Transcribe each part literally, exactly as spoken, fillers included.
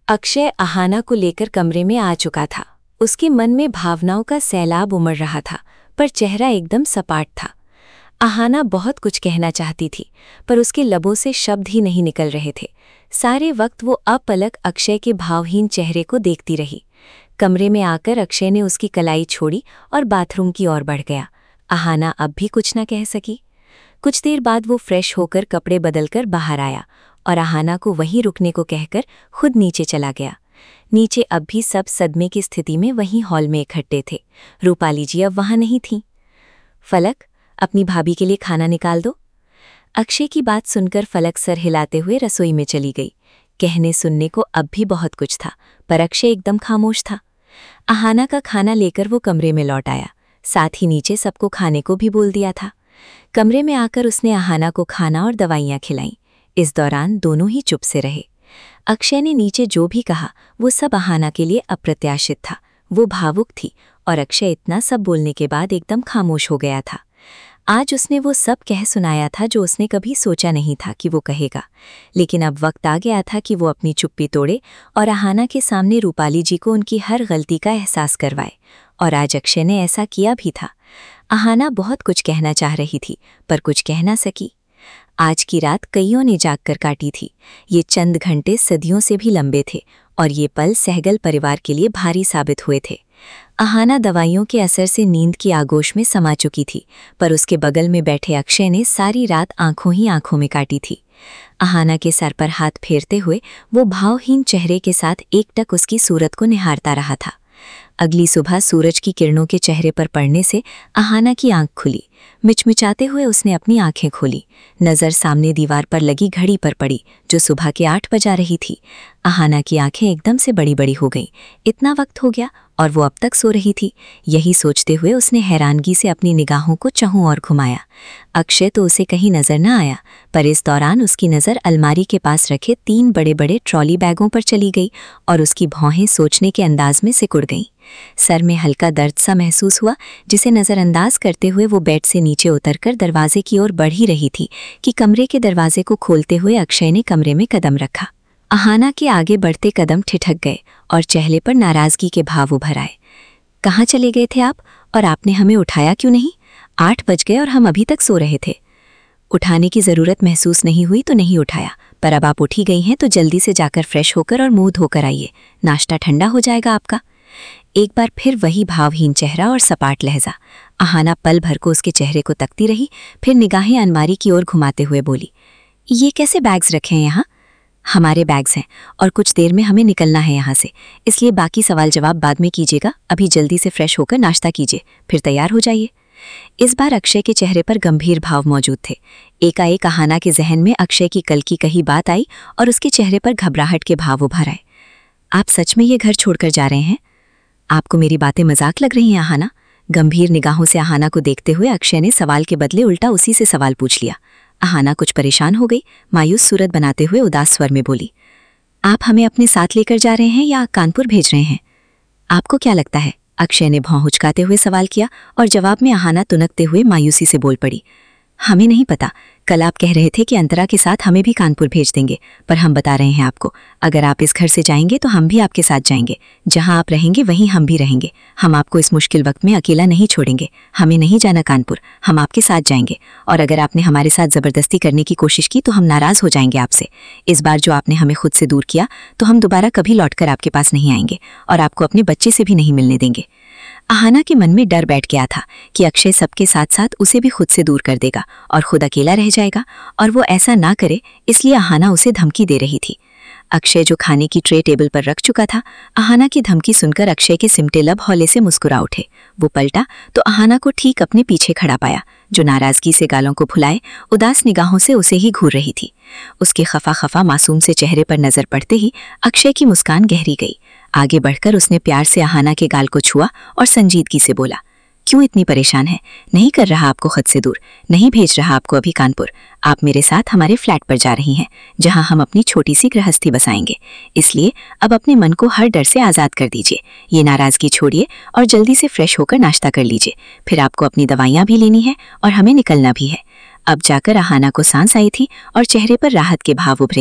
अक्षय अहाना को लेकर कमरे में आ चुका था। उसके मन में भावनाओं का सैलाब उमड़ रहा था, पर चेहरा एकदम सपाट था। अहाना बहुत कुछ कहना चाहती थी, पर उसके लबों से शब्द ही नहीं निकल रहे थे। सारे वक्त वो अपलक अक्षय के भावहीन चेहरे को देखती रही। कमरे में आकर अक्षय ने उसकी कलाई छोड़ी और बाथरूम की ओर बढ़ गया। अहाना अब भी कुछ न कह सकी। कुछ देर बाद वो फ्रेश होकर कपड़े बदलकर बाहर आया और अहाना को वहीं रुकने को कहकर खुद नीचे चला गया। नीचे अब भी सब सदमे की स्थिति में वहीं हॉल में इकट्ठे थे। रूपाली जी अब वहां नहीं थीं। फलक, अपनी भाभी के लिए खाना निकाल दो। अक्षय की बात सुनकर फलक सर हिलाते हुए रसोई में चली गई। कहने सुनने को अब भी बहुत कुछ था, पर अक्षय एकदम खामोश था। अहाना का खाना लेकर वो कमरे में लौट आया, साथ ही नीचे सबको खाने को भी बोल दिया था। कमरे में आकर उसने अहाना को खाना और दवाइयाँ खिलाईं। इस दौरान दोनों ही चुप से रहे। अक्षय ने नीचे जो भी कहा वो सब अहाना के लिए अप्रत्याशित था। वो भावुक थी और अक्षय इतना सब बोलने के बाद एकदम खामोश हो गया था। आज उसने वो सब कह सुनाया था जो उसने कभी सोचा नहीं था कि वो कहेगा, लेकिन अब वक्त आ गया था कि वो अपनी चुप्पी तोड़े और अहाना के सामने रूपाली जी को उनकी हर गलती का एहसास करवाए। और आज अक्षय ने ऐसा किया भी था। अहाना बहुत कुछ कहना चाह रही थी, पर कुछ कह ना सकी। आज की रात कईयों ने जागकर काटी थी। ये चंद घंटे सदियों से भी लंबे थे और ये पल सहगल परिवार के लिए भारी साबित हुए थे। अहाना दवाइयों के असर से नींद की आगोश में समा चुकी थी, पर उसके बगल में बैठे अक्षय ने सारी रात आंखों ही आंखों में काटी थी। अहाना के सर पर हाथ फेरते हुए वो भावहीन चेहरे के साथ एकटक उसकी सूरत को निहारता रहा था। अगली सुबह सूरज की किरणों के चेहरे पर पड़ने से अहाना की आंख खुली। मिचमिचाते हुए उसने अपनी आंखें खोली। नज़र सामने दीवार पर लगी घड़ी पर पड़ी, जो सुबह के आठ बजा रही थी। अहाना की आंखें एकदम से बड़ी बड़ी हो गईं। इतना वक्त हो गया और वो अब तक सो रही थी। यही सोचते हुए उसने हैरानगी से अपनी निगाहों को चहुं और घुमाया। अक्षय तो उसे कहीं नजर न आया, पर इस दौरान उसकी नज़र अलमारी के पास रखे तीन बड़े बड़े ट्रॉली बैगों पर चली गई और उसकी भौहें सोचने के अंदाज में सिकुड़ गईं। सर में हल्का दर्द सा महसूस हुआ, जिसे नज़रअंदाज करते हुए वो बेड से नीचे उतरकर दरवाजे की ओर बढ़ ही रही थी कि कमरे के दरवाजे को खोलते हुए अक्षय ने कमरे में कदम रखा। अहाना के आगे बढ़ते कदम ठिठक गए और चेहरे पर नाराजगी के भाव उभर आए। कहाँ चले गए थे आप, और आपने हमें उठाया क्यों नहीं? आठ बज गए और हम अभी तक सो रहे थे। उठाने की ज़रूरत महसूस नहीं हुई तो नहीं उठाया, पर अब आप उठी गई हैं तो जल्दी से जाकर फ्रेश होकर और मुंह धोकर आइए। नाश्ता ठंडा हो जाएगा आपका। एक बार फिर वही भावहीन चेहरा और सपाट लहजा। अहाना पल भर को उसके चेहरे को तकती रही, फिर निगाहें अलमारी की ओर घुमाते हुए बोली, ये कैसे बैग्स रखे हैं यहाँ? हमारे बैग्स हैं और कुछ देर में हमें निकलना है यहाँ से, इसलिए बाकी सवाल जवाब बाद में कीजिएगा। अभी जल्दी से फ्रेश होकर नाश्ता कीजिए, फिर तैयार हो जाइए। इस बार अक्षय के चेहरे पर गंभीर भाव मौजूद थे। एकाएक अहाना के जहन में अक्षय की कल की कही बात आई और उसके चेहरे पर घबराहट के भाव उभर आए। आप सच में ये घर छोड़कर जा रहे हैं? आपको मेरी बातें मजाक लग रही हैं अहाना? गंभीर निगाहों से अहाना को देखते हुए अक्षय ने सवाल के बदले उल्टा उसी से सवाल पूछ लिया। अहाना कुछ परेशान हो गई, मायूस सूरत बनाते हुए उदास स्वर में बोली, आप हमें अपने साथ लेकर जा रहे हैं या कानपुर भेज रहे हैं? आपको क्या लगता है? अक्षय ने भौं हुचकाते हुए सवाल किया और जवाब में अहाना तुनकते हुए मायूसी से बोल पड़ी, हमें नहीं पता। कल आप कह रहे थे कि अंतरा के साथ हमें भी कानपुर भेज देंगे, पर हम बता रहे हैं आपको, अगर आप इस घर से जाएंगे तो हम भी आपके साथ जाएंगे। जहां आप रहेंगे वहीं हम भी रहेंगे। हम आपको इस मुश्किल वक्त में अकेला नहीं छोड़ेंगे। हमें नहीं जाना कानपुर, हम आपके साथ जाएंगे। और अगर आपने हमारे साथ ज़बरदस्ती करने की कोशिश की तो हम नाराज़ हो जाएंगे आपसे। इस बार जो आपने हमें खुद से दूर किया, तो हम दोबारा कभी लौटकर आपके पास नहीं आएंगे और आपको अपने बच्चे से भी नहीं मिलने देंगे। अहाना के मन में डर बैठ गया था कि अक्षय सबके साथ साथ उसे भी खुद से दूर कर देगा और खुद अकेला रह जाएगा, और वो ऐसा ना करे, इसलिए अहाना उसे धमकी दे रही थी। अक्षय जो खाने की ट्रे टेबल पर रख चुका था, अहाना की धमकी सुनकर अक्षय के सिमटे लब हौले से मुस्कुरा उठे। वो पलटा तो अहाना को ठीक अपने पीछे खड़ा पाया, जो नाराजगी से गालों को फुलाए उदास निगाहों से उसे ही घूर रही थी। उसके खफा खफा मासूम से चेहरे पर नजर पड़ते ही अक्षय की मुस्कान गहरी गई। आगे बढ़कर उसने प्यार से अहाना के गाल को छुआ और संजीदगी से बोला, क्यों इतनी परेशान है? नहीं कर रहा आपको खुद से दूर, नहीं भेज रहा आपको अभी कानपुर। आप मेरे साथ हमारे फ्लैट पर जा रही हैं, जहां हम अपनी छोटी सी गृहस्थी बसाएंगे। इसलिए अब अपने मन को हर डर से आज़ाद कर दीजिए। ये नाराज़गी छोड़िए और जल्दी से फ्रेश होकर नाश्ता कर लीजिए। फिर आपको अपनी दवाइयाँ भी लेनी है और हमें निकलना भी है। अब जाकर अहाना को सांस आई थी और चेहरे पर राहत के भाव उभरे थे।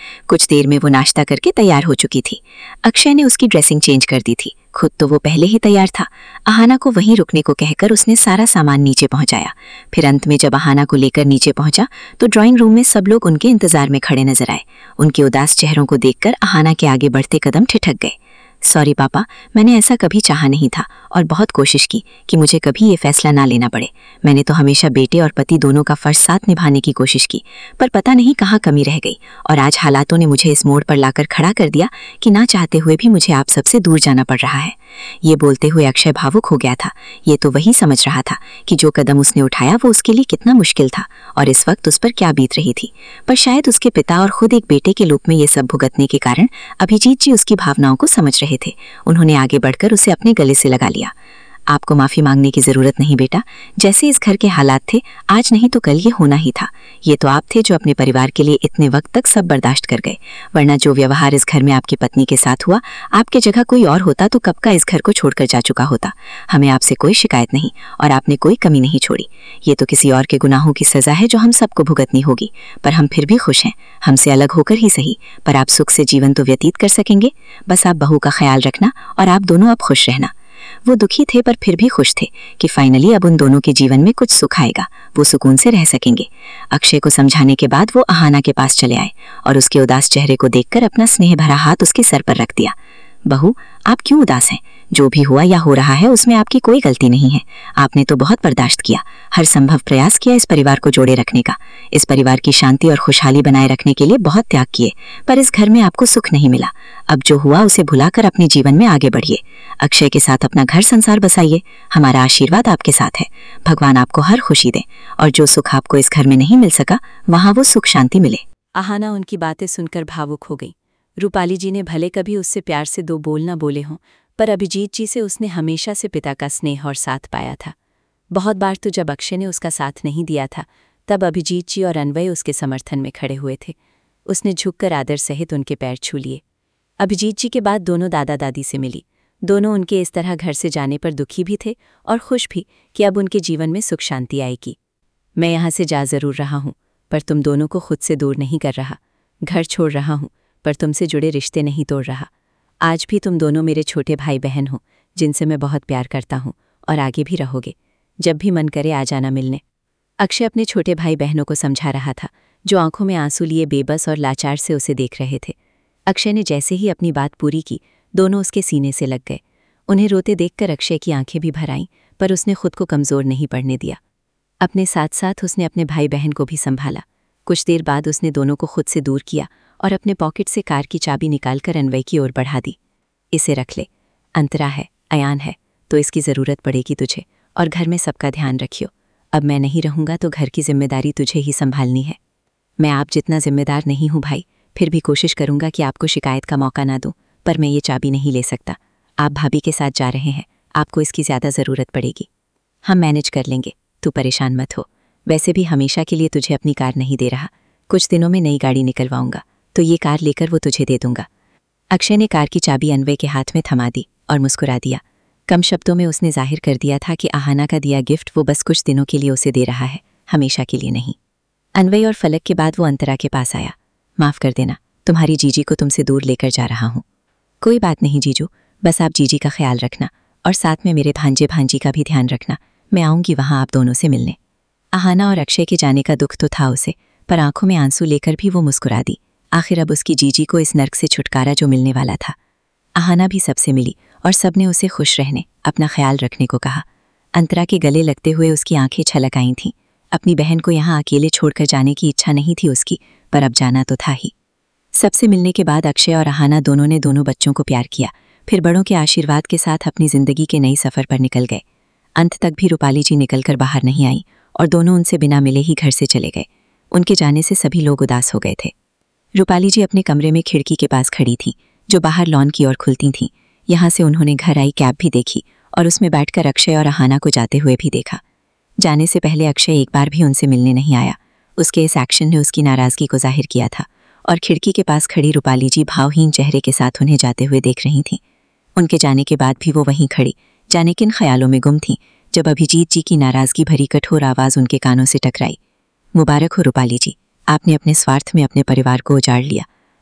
कुछ देर में वो नाश्ता करके तैयार हो चुकी थी। अक्षय ने उसकी ड्रेसिंग चेंज कर दी थी, खुद तो वो पहले ही तैयार था। अहाना को वहीं रुकने को कहकर उसने सारा सामान नीचे पहुंचाया। फिर अंत में जब अहाना को लेकर नीचे पहुंचा तो ड्राइंग रूम में सब लोग उनके इंतजार में खड़े नजर आए। उनके उदास चेहरों को देखकर अहाना के आगे बढ़ते कदम ठिठक गए। सॉरी पापा, मैंने ऐसा कभी चाहा नहीं था और बहुत कोशिश की कि मुझे कभी ये फैसला ना लेना पड़े। मैंने तो हमेशा बेटे और पति दोनों का फर्ज साथ निभाने की कोशिश की, पर पता नहीं कहाँ कमी रह गई और आज हालातों ने मुझे इस मोड़ पर लाकर खड़ा कर दिया कि ना चाहते हुए भी मुझे आप सबसे दूर जाना पड़ रहा है। ये बोलते हुए अक्षय भावुक हो गया था। ये तो वही समझ रहा था कि जो कदम उसने उठाया वो उसके लिए कितना मुश्किल था और इस वक्त उस पर क्या बीत रही थी। पर शायद उसके पिता और खुद एक बेटे के रूप में ये सब भुगतने के कारण अभिजीत जी उसकी भावनाओं को समझ रहे थे। उन्होंने आगे बढ़कर उसे अपने गले से लगा लिया। आपको माफी मांगने की जरूरत नहीं बेटा, जैसे इस घर के हालात थे आज नहीं तो कल ये होना ही था। ये तो आप थे जो अपने परिवार के लिए इतने वक्त तक सब बर्दाश्त कर गए, वरना जो व्यवहार इस घर में आपकी पत्नी के साथ हुआ, आपके जगह कोई और होता तो कब का इस घर को छोड़कर जा चुका होता। हमें आपसे कोई शिकायत नहीं और आपने कोई कमी नहीं छोड़ी। ये तो किसी और के गुनाहों की सजा है जो हम सबको भुगतनी होगी, पर हम फिर भी खुश हैं, हमसे अलग होकर ही सही, पर आप सुख से जीवन तो व्यतीत कर सकेंगे। बस आप बहू का ख्याल रखना और आप दोनों अब खुश रहना। वो दुखी थे पर फिर भी खुश थे कि फाइनली अब उन दोनों के जीवन में कुछ सुख आएगा, वो सुकून से रह सकेंगे। अक्षय को समझाने के बाद वो अहाना के पास चले आए और उसके उदास चेहरे को देखकर अपना स्नेह भरा हाथ उसके सर पर रख दिया। बहू, आप क्यों उदास हैं? जो भी हुआ या हो रहा है उसमें आपकी कोई गलती नहीं है। आपने तो बहुत बर्दाश्त किया, हर संभव प्रयास किया इस परिवार को जोड़े रखने का, इस परिवार की शांति और खुशहाली बनाए रखने के लिए बहुत त्याग किए, पर इस घर में आपको सुख नहीं मिला। अब जो हुआ उसे भुलाकर अपने जीवन में आगे बढ़िए, अक्षय के साथ अपना घर संसार बसाइए। हमारा आशीर्वाद आपके साथ है। भगवान आपको हर खुशी दे और जो सुख आपको इस घर में नहीं मिल सका वहां वो सुख शांति मिले। अहाना उनकी बातें सुनकर भावुक हो गई। रूपाली जी ने भले कभी उससे प्यार से दो बोल न बोले हों, पर अभिजीत जी से उसने हमेशा से पिता का स्नेह और साथ पाया था। बहुत बार तो जब अक्षय ने उसका साथ नहीं दिया था तब अभिजीत जी और अन्वय उसके समर्थन में खड़े हुए थे। उसने झुककर आदर सहित उनके पैर छू लिए। अभिजीत जी के बाद दोनों दादा दादी से मिली। दोनों उनके इस तरह घर से जाने पर दुखी भी थे और खुश भी कि अब उनके जीवन में सुख शांति आएगी। मैं यहाँ से जा जरूर रहा हूँ, पर तुम दोनों को खुद से दूर नहीं कर रहा। घर छोड़ रहा हूँ, पर तुमसे जुड़े रिश्ते नहीं तोड़ रहा। आज भी तुम दोनों मेरे छोटे भाई बहन हो, जिनसे मैं बहुत प्यार करता हूँ और आगे भी रहोगे। जब भी मन करे आ जाना मिलने। अक्षय अपने छोटे भाई बहनों को समझा रहा था, जो आंखों में आंसू लिए बेबस और लाचार से उसे देख रहे थे। अक्षय ने जैसे ही अपनी बात पूरी की, दोनों उसके सीने से लग गए। उन्हें रोते देखकर अक्षय की आंखें भी भर आईं, पर उसने खुद को कमज़ोर नहीं पड़ने दिया। अपने साथ साथ उसने अपने भाई बहन को भी संभाला। कुछ देर बाद उसने दोनों को खुद से दूर किया और अपने पॉकेट से कार की चाबी निकालकर अन्वय की ओर बढ़ा दी। इसे रख ले, अंतरा है, अयान है, तो इसकी ज़रूरत पड़ेगी तुझे, और घर में सबका ध्यान रखियो। अब मैं नहीं रहूँगा तो घर की जिम्मेदारी तुझे ही संभालनी है। मैं आप जितना जिम्मेदार नहीं हूँ भाई, फिर भी कोशिश करूँगा कि आपको शिकायत का मौका ना दूँ, पर मैं ये चाबी नहीं ले सकता। आप भाभी के साथ जा रहे हैं, आपको इसकी ज़्यादा ज़रूरत पड़ेगी। हम मैनेज कर लेंगे, तू परेशान मत हो। वैसे भी हमेशा के लिए तुझे अपनी कार नहीं दे रहा, कुछ दिनों में नई गाड़ी निकलवाऊंगा, तो ये कार लेकर वो तुझे दे दूंगा। अक्षय ने कार की चाबी अन्वय के हाथ में थमा दी और मुस्कुरा दिया। कम शब्दों में उसने जाहिर कर दिया था कि अहाना का दिया गिफ्ट वो बस कुछ दिनों के लिए उसे दे रहा है, हमेशा के लिए नहीं। अन्वय और फलक के बाद वो अंतरा के पास आया। माफ़ कर देना, तुम्हारी जीजी को तुमसे दूर लेकर जा रहा हूँ। कोई बात नहीं जीजू, बस आप जीजी का ख्याल रखना और साथ में मेरे भांजे भांजी का भी ध्यान रखना। मैं आऊँगी वहाँ आप दोनों से मिलने। अहाना और अक्षय के जाने का दुख तो था उसे, पर आंखों में आंसू लेकर भी वो मुस्कुरा दी। आखिर अब उसकी जीजी को इस नर्क से छुटकारा जो मिलने वाला था। अहाना भी सबसे मिली और सबने उसे खुश रहने, अपना ख्याल रखने को कहा। अंतरा के गले लगते हुए उसकी आंखें छलक आई थीं। अपनी बहन को यहाँ अकेले छोड़कर जाने की इच्छा नहीं थी उसकी, पर अब जाना तो था ही। सबसे मिलने के बाद अक्षय और अहाना दोनों ने दोनों बच्चों को प्यार किया, फिर बड़ों के आशीर्वाद के साथ अपनी जिंदगी के नई सफ़र पर निकल गए। अंत तक भी रूपाली जी निकलकर बाहर नहीं आई और दोनों उनसे बिना मिले ही घर से चले गए। उनके जाने से सभी लोग उदास हो गए थे। रूपाली जी अपने कमरे में खिड़की के पास खड़ी थी, जो बाहर लॉन की ओर खुलती थीं। यहाँ से उन्होंने घर आई कैब भी देखी और उसमें बैठकर अक्षय और अहाना को जाते हुए भी देखा। जाने से पहले अक्षय एक बार भी उनसे मिलने नहीं आया। उसके इस एक्शन ने उसकी नाराज़गी को जाहिर किया था और खिड़की के पास खड़ी रूपाली जी भावहीन चेहरे के साथ उन्हें जाते हुए देख रही थीं। उनके जाने के बाद भी वो वहीं खड़ी, जाने किन ख्यालों में गुम थीं, जब अभिजीत जी की नाराज़गी भरी कठोर आवाज़ उनके कानों से टकराई। मुबारक हो रूपाली जी, आपने अपने स्वार्थ में अपने परिवार को उजाड़ लिया।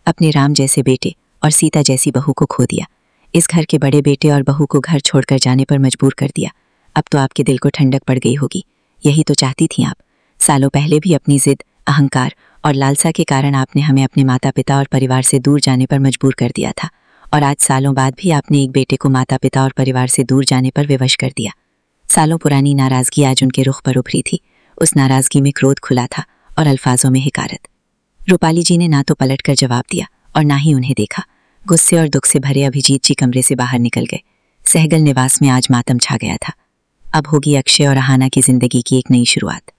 अपने राम जैसे बेटे और सीता जैसी बहू को खो दिया। इस घर के बड़े बेटे और बहू को घर छोड़कर जाने पर मजबूर कर दिया। अब तो आपके दिल को ठंडक पड़ गई होगी। यही तो चाहती थी आप। सालों पहले भी अपनी जिद, अहंकार और लालसा के कारण आपने हमें अपने माता पिता और परिवार से दूर जाने पर मजबूर कर दिया था, और आज सालों बाद भी आपने एक बेटे को माता पिता और परिवार से दूर जाने पर विवश कर दिया। सालों पुरानी नाराजगी आज उनके रुख पर उभरी थी। उस नाराजगी में क्रोध खुला था और अल्फाजों में हिकारत। रूपाली जी ने ना तो पलट कर जवाब दिया और ना ही उन्हें देखा। गुस्से और दुख से भरे अभिजीत जी कमरे से बाहर निकल गए। सहगल निवास में आज मातम छा गया था। अब होगी अक्षय और अहाना की जिंदगी की एक नई शुरुआत।